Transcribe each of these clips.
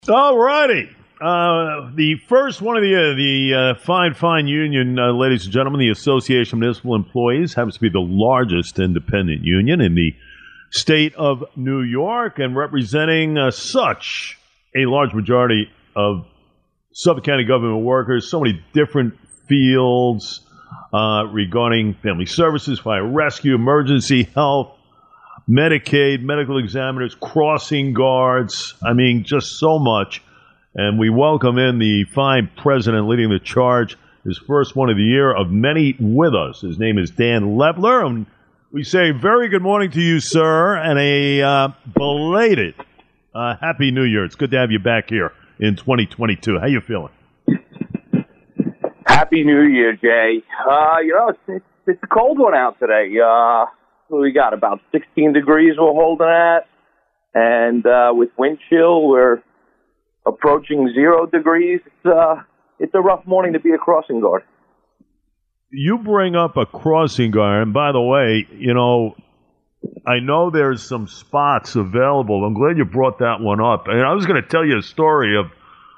All righty. The first one of the year, the fine union, ladies and gentlemen, the Association of Municipal Employees happens to be the largest independent union in the state of New York and representing such a large majority of Suffolk County government workers, so many different fields regarding family services, fire rescue, emergency health, Medicaid, medical examiners, crossing guards. I mean, just so much. And we welcome in the fine president leading the charge, his first one of the year of many with us. His name is Dan Lepler. And we say very good morning to you, sir, and a belated Happy New Year. It's good to have you back here in 2022. How you feeling? Happy New Year, Jay. It's a cold one out today. We got about 16 degrees we're holding at, and with wind chill, we're approaching 0 degrees. It's a rough morning to be a crossing guard. You bring up a crossing guard, and by the way, I know there's some spots available. I'm glad you brought that one up. And I was going to tell you a story of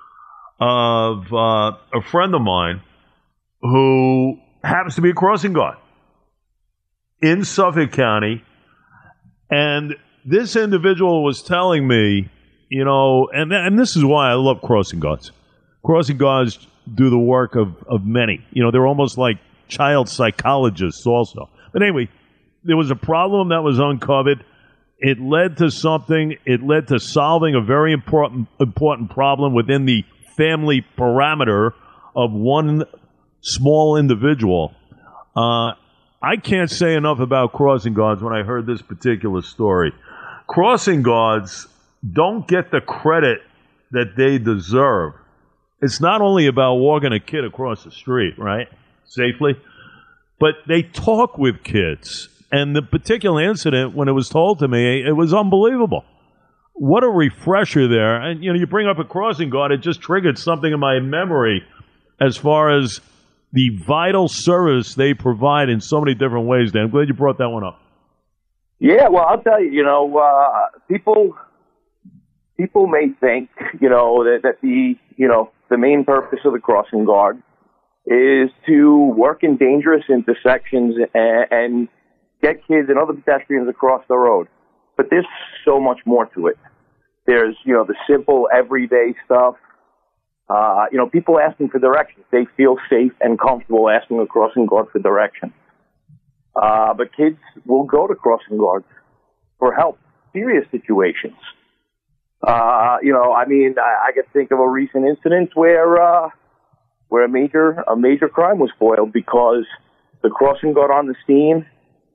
a friend of mine who happens to be a crossing guard in Suffolk County, and this individual was telling me, and this is why I love crossing guards. Crossing guards do the work of many. They're almost like child psychologists also. But anyway, there was a problem that was uncovered. It led to something. It led to solving a very important problem within the family parameter of one small individual. I can't say enough about crossing guards when I heard this particular story. Crossing guards don't get the credit that they deserve. It's not only about walking a kid across the street, right, safely, but they talk with kids. And the particular incident, when it was told to me, it was unbelievable. What a refresher there. And, you bring up a crossing guard, it just triggered something in my memory as far as the vital service they provide in so many different ways, Dan. I'm glad you brought that one up. Yeah, well, I'll tell you, people may think, that the main purpose of the crossing guard is to work in dangerous intersections and get kids and other pedestrians across the road. But there's so much more to it. There's, the simple everyday stuff. People asking for directions. They feel safe and comfortable asking a crossing guard for direction. But kids will go to crossing guards for help, serious situations. I could think of a recent incident where a major crime was foiled because the crossing guard on the scene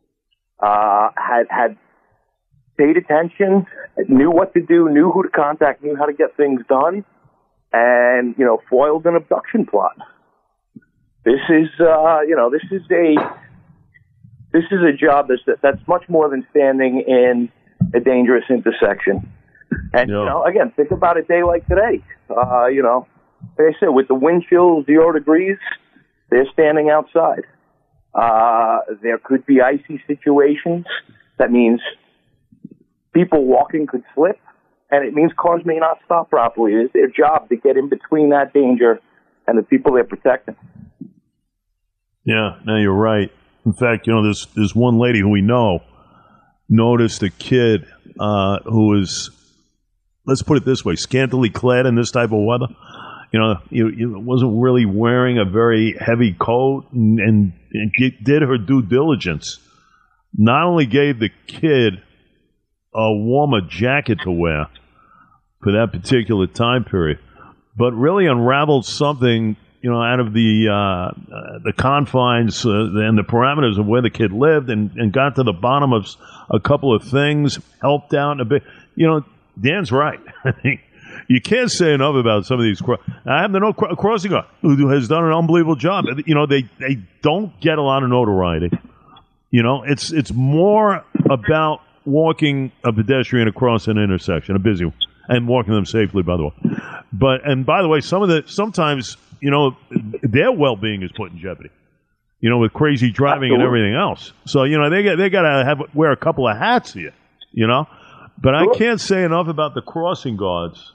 had paid attention, knew what to do, knew who to contact, knew how to get things done, and foiled an abduction plot. This is a job that's much more than standing in a dangerous intersection. And again, think about a day like today. Like I said, with the wind chill 0 degrees, they're standing outside. There could be icy situations. That means people walking could slip. And it means cars may not stop properly. It's their job to get in between that danger and the people they're protecting. Yeah, no, you're right. In fact, there's one lady who we know noticed a kid who was, let's put it this way, scantily clad in this type of weather. Wasn't really wearing a very heavy coat and did her due diligence. Not only gave the kid a warmer jacket to wear for that particular time period, but really unraveled something, out of the confines and the parameters of where the kid lived, and got to the bottom of a couple of things, helped out a bit. Dan's right. You can't say enough about some of these. I happen to know a crossing guard who has done an unbelievable job. They don't get a lot of notoriety. It's more about walking a pedestrian across an intersection, a busy one, and walking them safely, by the way. And by the way, sometimes their well-being is put in jeopardy. With crazy driving and everything else. So they got to wear a couple of hats here. But I can't say enough about the crossing guards.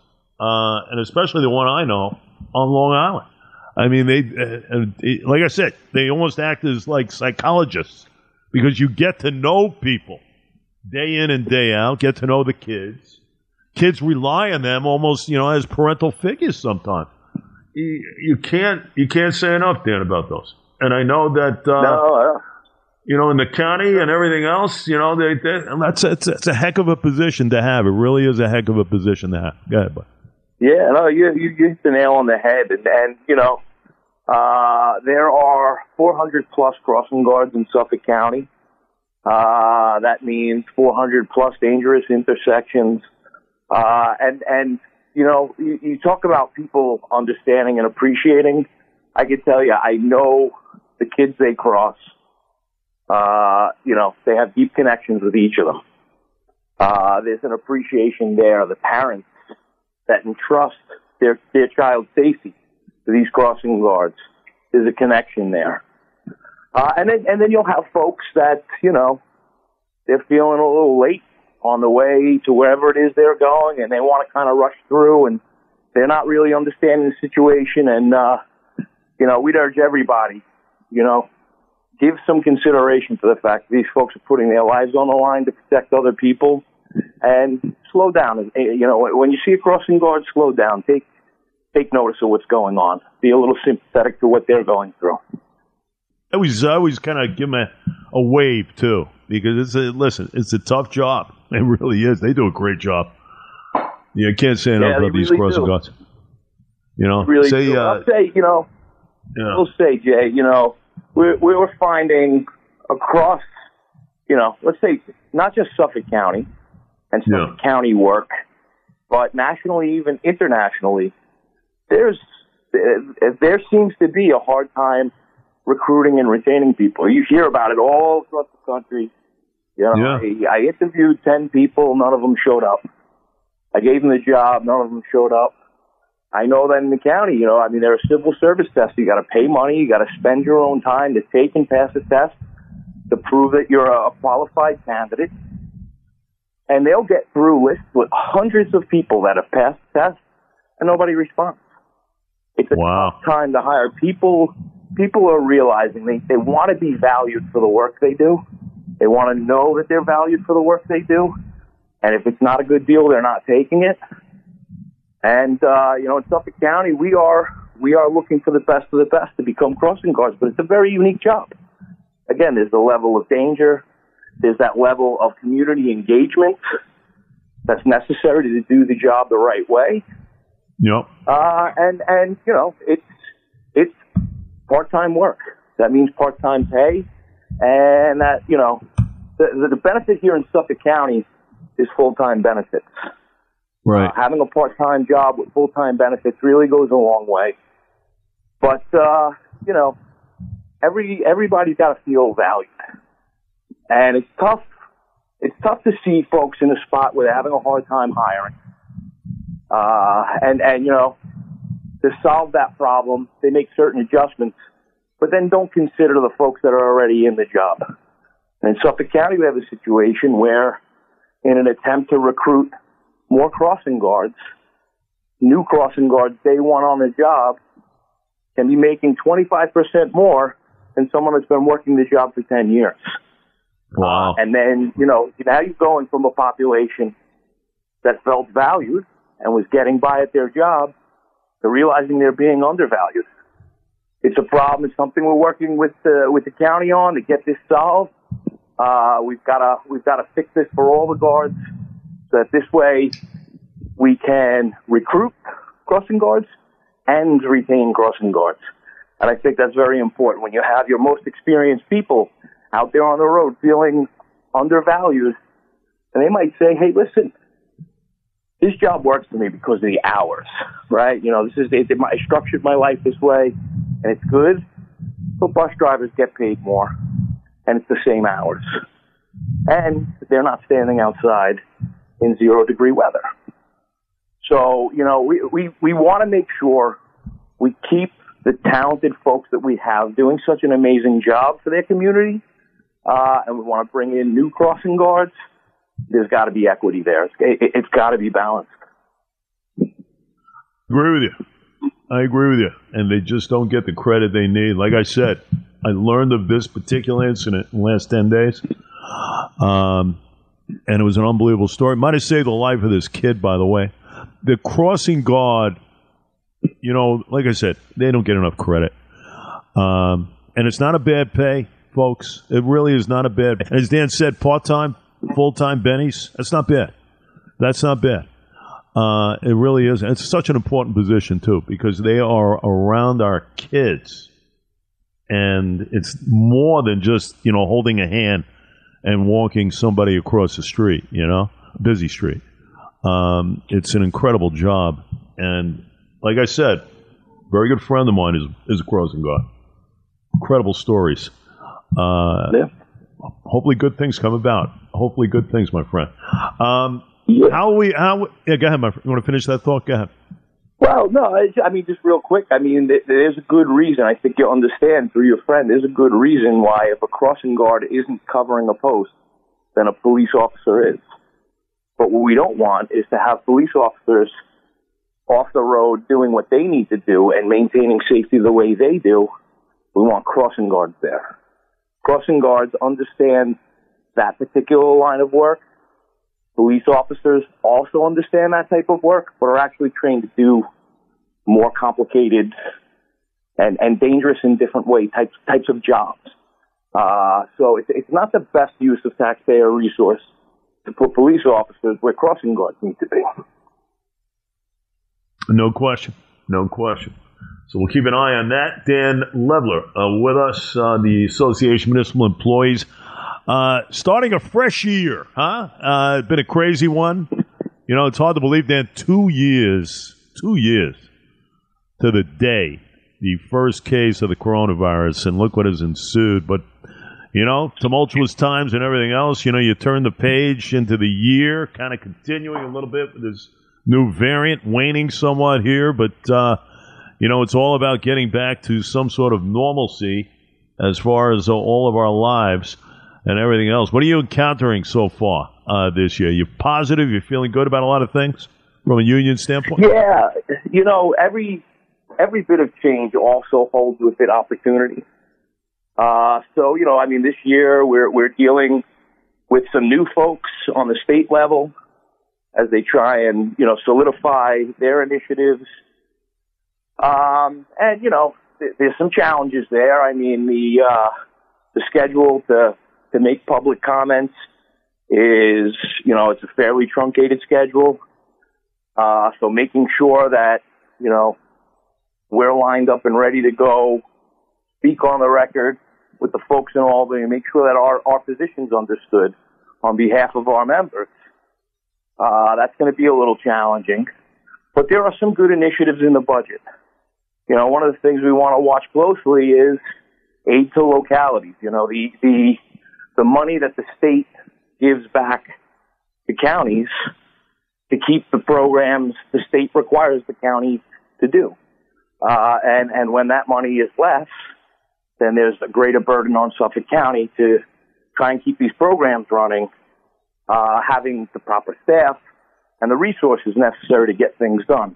and especially the one I know on Long Island. I mean, like I said, they almost act as like psychologists because you get to know people day in and day out, get to know the kids. Kids rely on them almost, as parental figures sometimes. You can't say enough, Dan, about those. And I know that, in the county and everything else, it's a heck of a position to have. It really is a heck of a position to have. Go ahead, bud. Yeah, no, you hit the nail on the head. And there are 400 plus crossing guards in Suffolk County. That means 400 plus dangerous intersections. You talk about people understanding and appreciating. I can tell you, I know the kids they cross. They have deep connections with each of them. There's an appreciation there. The parents that entrust their child's safety to these crossing guards. There's a connection there. And then you'll have folks that, they're feeling a little late on the way to wherever it is they're going, and they want to kind of rush through, and they're not really understanding the situation. And, we'd urge everybody, give some consideration to the fact that these folks are putting their lives on the line to protect other people, and slow down. When you see a crossing guard, slow down. Take notice of what's going on. Be a little sympathetic to what they're going through. I always kind of give them a wave, too, because it's a tough job. It really is. They do a great job. You can't say enough about these crossing guards. Really do. I'll say, we'll say, Jay, we're finding across, let's say not just Suffolk County and Suffolk County work, but nationally, even internationally, there seems to be a hard time recruiting and retaining people. You hear about it all across the country. I interviewed 10 people, none of them showed up. I gave them the job, none of them showed up. I know that in the county, there are civil service tests. You got to pay money. You got to spend your own time to take and pass a test to prove that you're a qualified candidate. And they'll get through lists with hundreds of people that have passed the test, and nobody responds. It's a tough time to hire people. People are realizing they want to be valued for the work they do. They want to know that they're valued for the work they do. And if it's not a good deal, they're not taking it. And, in Suffolk County, we are looking for the best of the best to become crossing guards, but it's a very unique job. Again, there's the level of danger. There's that level of community engagement that's necessary to do the job the right way. Yep. It's part-time work. That means part-time pay. And that, the benefit here in Suffolk County is full-time benefits. Right. Having a part-time job with full-time benefits really goes a long way. But, everybody's got to feel valued. And it's tough. It's tough to see folks in a spot where they're having a hard time hiring. To solve that problem, they make certain adjustments, but then don't consider the folks that are already in the job. And in Suffolk County, we have a situation where, in an attempt to recruit more crossing guards, new crossing guards day one on the job can be making 25% more than someone that's been working the job for 10 years. Wow. And then, now you're going from a population that felt valued and was getting by at their job to realizing they're being undervalued. It's a problem. It's something we're working with the county on to get this solved. We've got to fix this for all the guards, so that this way we can recruit crossing guards and retain crossing guards. And I think that's very important when you have your most experienced people out there on the road feeling undervalued. And they might say, hey, listen, this job works for me because of the hours, right? I structured my life this way, and it's good. But bus drivers get paid more, and it's the same hours. And they're not standing outside in 0-degree weather. So, we want to make sure we keep the talented folks that we have doing such an amazing job for their community. And we want to bring in new crossing guards. There's got to be equity there. It's got to be balanced. Agree with you. I agree with you. And they just don't get the credit they need. Like I said, I learned of this particular incident in the last 10 days. And it was an unbelievable story. Might have saved the life of this kid, by the way. The crossing guard, like I said, they don't get enough credit. And it's not a bad pay, folks. It really is not a bad pay. As Dan said, part-time, full-time bennies, that's not bad. That's not bad. It really is. It's such an important position, too, because they are around our kids. And it's more than just, holding a hand and walking somebody across the street, busy street. It's an incredible job. And like I said, very good friend of mine is a crossing guard. Incredible stories. Yeah. Hopefully good things come about. Hopefully good things, my friend. Yeah. Go ahead, my friend. You want to finish that thought? Go ahead. Well, no, just real quick. There's a good reason. I think you'll understand through your friend. There's a good reason why if a crossing guard isn't covering a post, then a police officer is. But what we don't want is to have police officers off the road doing what they need to do and maintaining safety the way they do. We want crossing guards there. Crossing guards understand that particular line of work. Police officers also understand that type of work, but are actually trained to do more complicated and dangerous in different ways types of jobs. So it's not the best use of taxpayer resource to put police officers where crossing guards need to be. No question. No question. So we'll keep an eye on that. Dan Levler with us, the Association of Municipal Employees. Starting a fresh year, huh? It's been a crazy one. It's hard to believe, Dan, 2 years to the day, the first case of the coronavirus, and look what has ensued. But, tumultuous times and everything else, you turn the page into the year, kind of continuing a little bit with this new variant, waning somewhat here, but, it's all about getting back to some sort of normalcy as far as all of our lives and everything else. What are you encountering so far this year? You positive? You're feeling good about a lot of things from a union standpoint? Yeah. Every bit of change also holds with it opportunity. This year we're dealing with some new folks on the state level as they try and, solidify their initiatives. There's some challenges there. The schedule to make public comments is, it's a fairly truncated schedule. So making sure that, we're lined up and ready to go, speak on the record with the folks in Albany, make sure that our position's understood on behalf of our members. That's going to be a little challenging. But there are some good initiatives in the budget. One of the things we want to watch closely is aid to localities. The money that the state gives back to counties to keep the programs the state requires the county to do. And when that money is less, then there's a greater burden on Suffolk County to try and keep these programs running, having the proper staff and the resources necessary to get things done.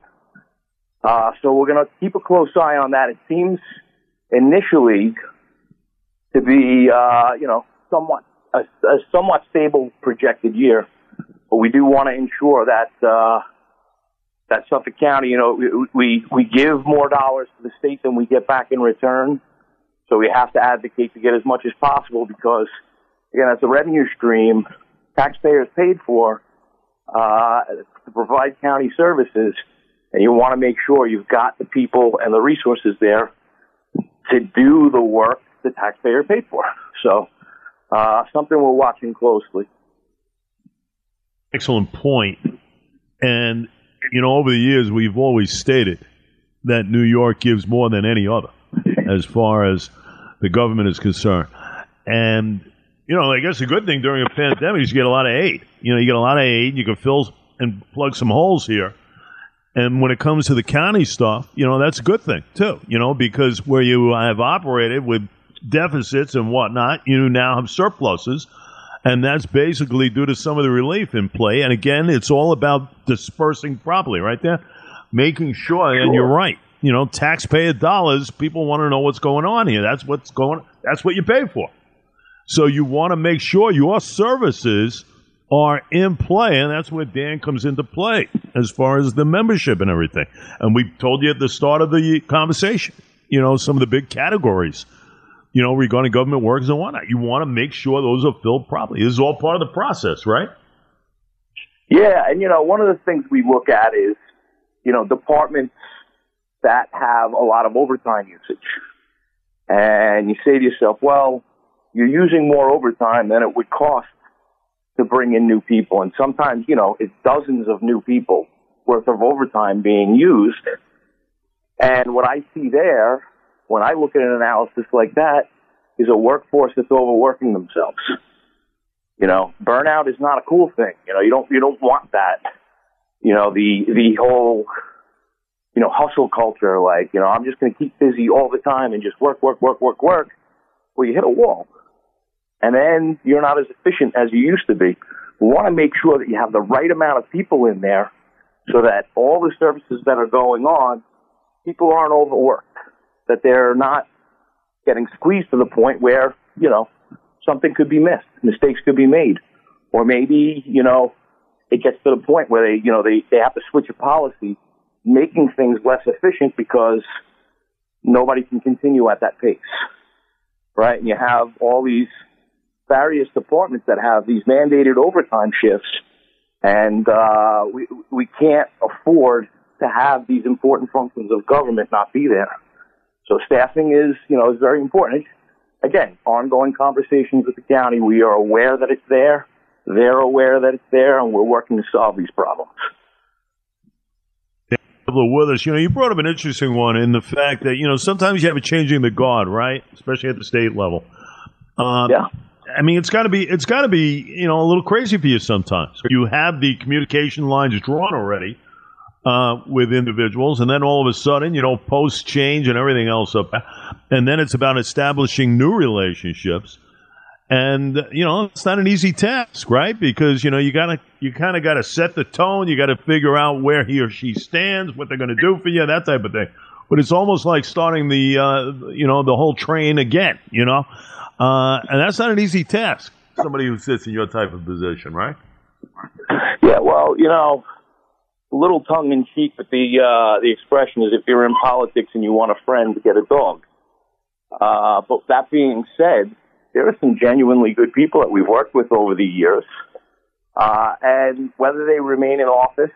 So we're going to keep a close eye on that. It seems initially to be, somewhat stable projected year, but we do want to ensure that that Suffolk County, we give more dollars to the state than we get back in return. So we have to advocate to get as much as possible because, again, that's a revenue stream taxpayers paid for to provide county services, and you want to make sure you've got the people and the resources there to do the work the taxpayer paid for. So something we're watching closely. Excellent point. And, over the years, we've always stated that New York gives more than any other as far as the government is concerned. And, I guess a good thing during a pandemic is you get a lot of aid. You get a lot of aid. You can fill and plug some holes here. And when it comes to the county stuff, that's a good thing, too, because where you have operated with deficits and whatnot, you now have surpluses. And that's basically due to some of the relief in play. And again, it's all about dispersing properly, right there. making sure, and you're right, taxpayer dollars, people want to know what's going on here. That's what you pay for. So you want to make sure your services are in play, and that's where Dan comes into play as far as the membership and everything. And we told you at the start of the conversation, some of the big categories, regarding government workers and whatnot. You want to make sure those are filled properly. This is all part of the process, right? Yeah, and one of the things we look at is, departments that have a lot of overtime usage. And you say to yourself, well, you're using more overtime than it would cost to bring in new people. And sometimes, it's dozens of new people worth of overtime being used. And what I see there, when I look at an analysis like that, is a workforce that's overworking themselves. Burnout is not a cool thing. You don't want that. The whole, hustle culture, like, I'm just going to keep busy all the time and just work. Well, you hit a wall. And then you're not as efficient as you used to be. We want to make sure that you have the right amount of people in there so that all the services that are going on, people aren't overworked, that they're not getting squeezed to the point where, something could be missed, mistakes could be made. Or maybe, it gets to the point where they have to switch a policy, making things less efficient because nobody can continue at that pace, right? And you have all these various departments that have these mandated overtime shifts, and we can't afford to have these important functions of government not be there. So staffing is very important. Again, ongoing conversations with the county. We are aware that it's there. They're aware that it's there, and we're working to solve these problems. With us, you brought up an interesting one in the fact that sometimes you have a changing the guard, right? Especially at the state level. Yeah. I mean, it's got to be a little crazy for you sometimes. You have the communication lines drawn already with individuals, and then all of a sudden, posts change and everything else up, and then it's about establishing new relationships. And it's not an easy task, right? Because you kind of got to set the tone. You got to figure out where he or she stands, what they're going to do for you, that type of thing. But it's almost like starting the the whole train again, and that's not an easy task. Somebody who sits in your type of position, right? Yeah, well, a little tongue in cheek, but the expression is if you're in politics and you want a friend, get a dog. But that being said, there are some genuinely good people that we've worked with over the years, and whether they remain in office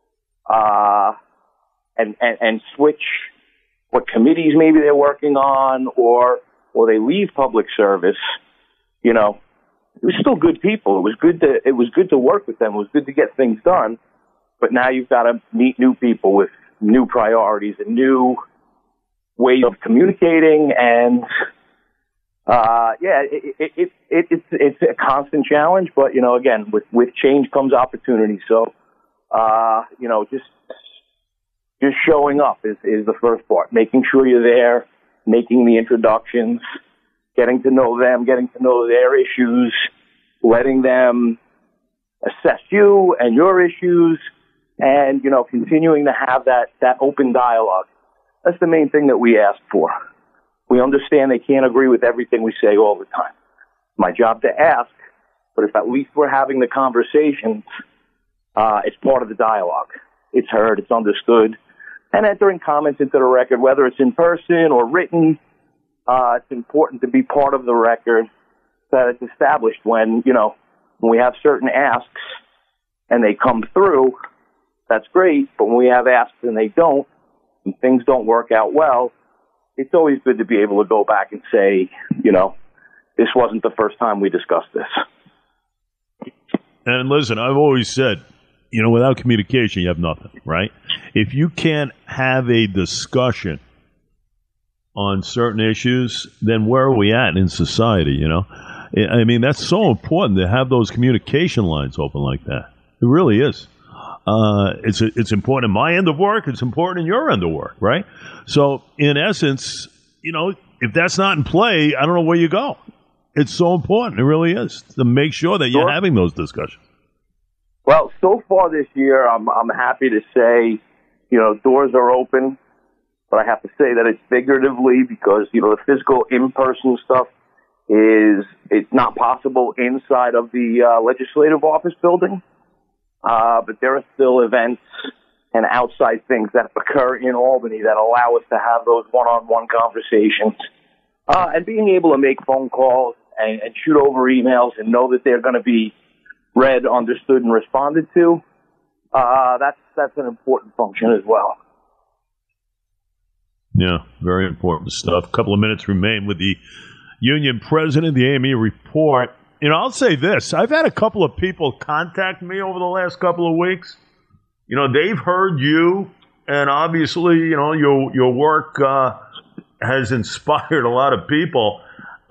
and switch what committees maybe they're working on, or they leave public service, it was still good people. It was good to work with them. It was good to get things done. But now you've got to meet new people with new priorities and new ways of communicating, and it's a constant challenge. But again, with change comes opportunity. So just showing up is the first part. Making sure you're there, making the introductions, getting to know them, getting to know their issues, letting them assess you and your issues, and, continuing to have that open dialogue. That's the main thing that we ask for. We understand they can't agree with everything we say all the time. My job to ask, but if at least we're having the conversations, it's part of the dialogue. It's heard, it's understood. And entering comments into the record, whether it's in person or written, it's important to be part of the record that it's established when we have certain asks and they come through. That's great, but when we have asks and they don't, and things don't work out well, it's always good to be able to go back and say, this wasn't the first time we discussed this. And listen, I've always said, without communication, you have nothing, right? If you can't have a discussion on certain issues, then where are we at in society, I mean, that's so important to have those communication lines open like that. It really is. It's important in my end of work. It's important in your end of work, right? So, in essence, if that's not in play, I don't know where you go. It's so important. It really is to make sure that you're having those discussions. Well, so far this year, I'm happy to say, doors are open, but I have to say that it's figuratively because, the physical in-person stuff it's not possible inside of the legislative office building. But there are still events and outside things that occur in Albany that allow us to have those one-on-one conversations. And being able to make phone calls and shoot over emails and know that they're going to be read, understood, and responded to, that's an important function as well. Yeah, very important stuff. A couple of minutes remain with the union president, the AME report. I'll say this. I've had a couple of people contact me over the last couple of weeks. They've heard you, and obviously, your work has inspired a lot of people.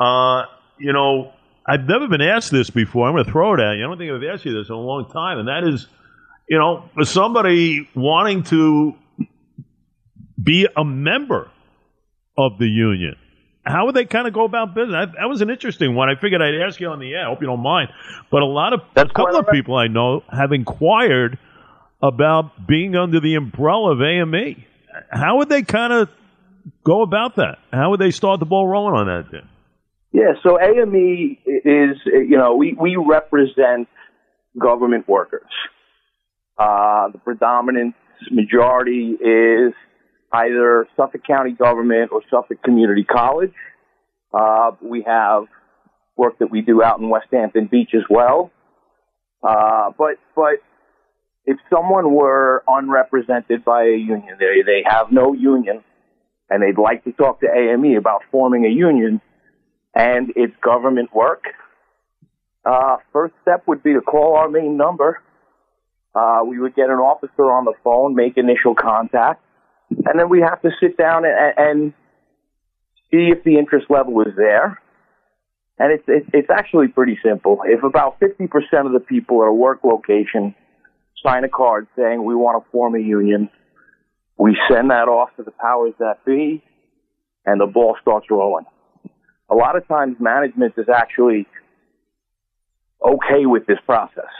I've never been asked this before. I'm going to throw it at you. I don't think I've asked you this in a long time, and that is, for somebody wanting to be a member of the union, how would they kind of go about business? That was an interesting one. I figured I'd ask you on the air. I hope you don't mind. But a couple of people I know have inquired about being under the umbrella of AME. How would they kind of go about that? How would they start the ball rolling on that then? Yeah, so AME is, we represent government workers. The predominant majority is either Suffolk County government or Suffolk Community College. We have work that we do out in West Hampton Beach as well. But if someone were unrepresented by a union, they have no union, and they'd like to talk to AME about forming a union, and it's government work, first step would be to call our main number. We would get an officer on the phone, make initial contact, and then we have to sit down and see if the interest level is there. And it's actually pretty simple. If about 50% of the people at a work location sign a card saying we want to form a union, we send that off to the powers that be, and the ball starts rolling. A lot of times management is actually okay with this process.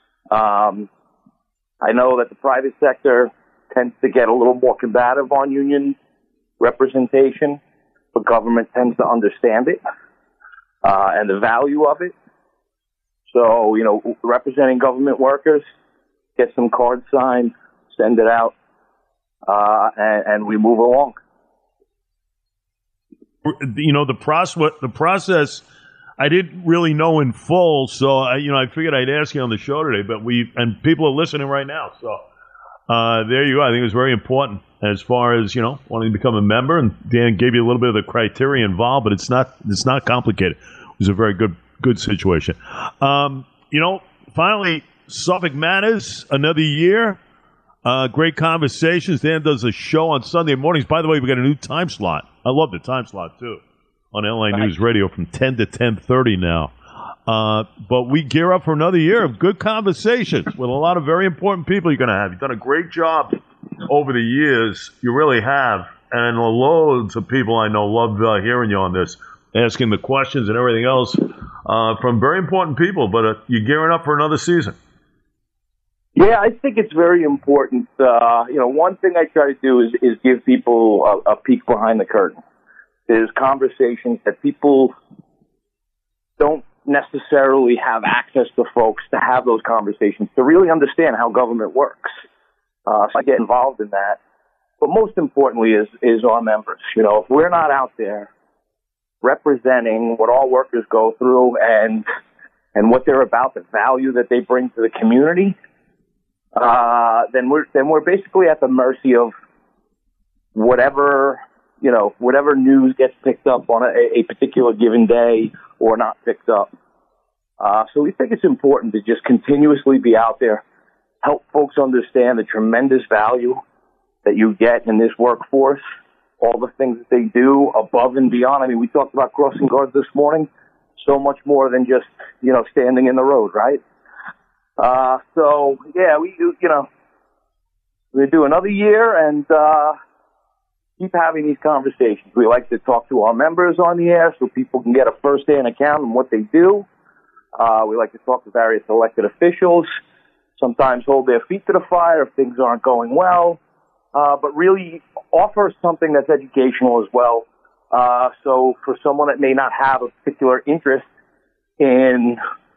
I know that the private sector tends to get a little more combative on union representation, but government tends to understand it and the value of it. So, representing government workers, get some cards signed, send it out, and we move along. The process I didn't really know in full, so I figured I'd ask you on the show today. But and people are listening right now, so there you go. I think it was very important as far as wanting to become a member. And Dan gave you a little bit of the criteria involved, but it's not complicated. It was a very good situation. Finally, Suffolk Matters, another year. Great conversations. Dan does a show on Sunday mornings. By the way, we got a new time slot. I love the time slot, too, on LA News Radio from 10 to 10:30 now. But we gear up for another year of good conversations with a lot of very important people you're going to have. You've done a great job over the years. You really have. And loads of people I know love hearing you on this, asking the questions and everything else from very important people. But you're gearing up for another season. Yeah, I think it's very important. One thing I try to do is give people a peek behind the curtain. There's conversations that people don't necessarily have access to folks to have those conversations, to really understand how government works. So I get involved in that. But most importantly is our members. If we're not out there representing what all workers go through and what they're about, the value that they bring to the community, then we're basically at the mercy of whatever news gets picked up on a particular given day or not picked up. So we think it's important to just continuously be out there, help folks understand the tremendous value that you get in this workforce, all the things that they do above and beyond. I mean, we talked about crossing guards this morning, so much more than just, standing in the road, right? So yeah, we do another year and, keep having these conversations. We like to talk to our members on the air so people can get a first-hand account on what they do. We like to talk to various elected officials, sometimes hold their feet to the fire if things aren't going well. but really offer something that's educational as well. So for someone that may not have a particular interest in,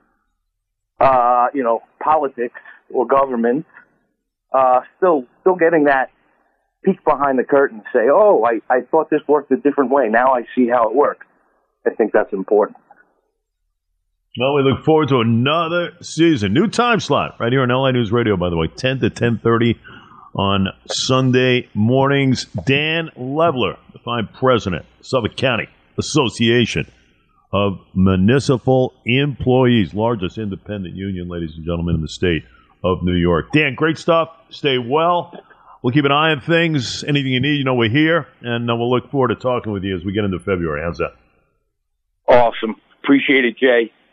politics or government, still getting that peek behind the curtain, say, oh, I thought this worked a different way. Now I see how it works. I think that's important. Well, we look forward to another season. New time slot right here on LA News Radio, by the way, 10 to 10:30 on Sunday mornings. Dan Levler, the fine president, Suffolk County Association of Municipal Employees, largest independent union, ladies and gentlemen, in the state of New York. Dan, great stuff. Stay well. We'll keep an eye on things. Anything you need, we're here. And we'll look forward to talking with you as we get into February. How's that? Awesome. Appreciate it, Jay.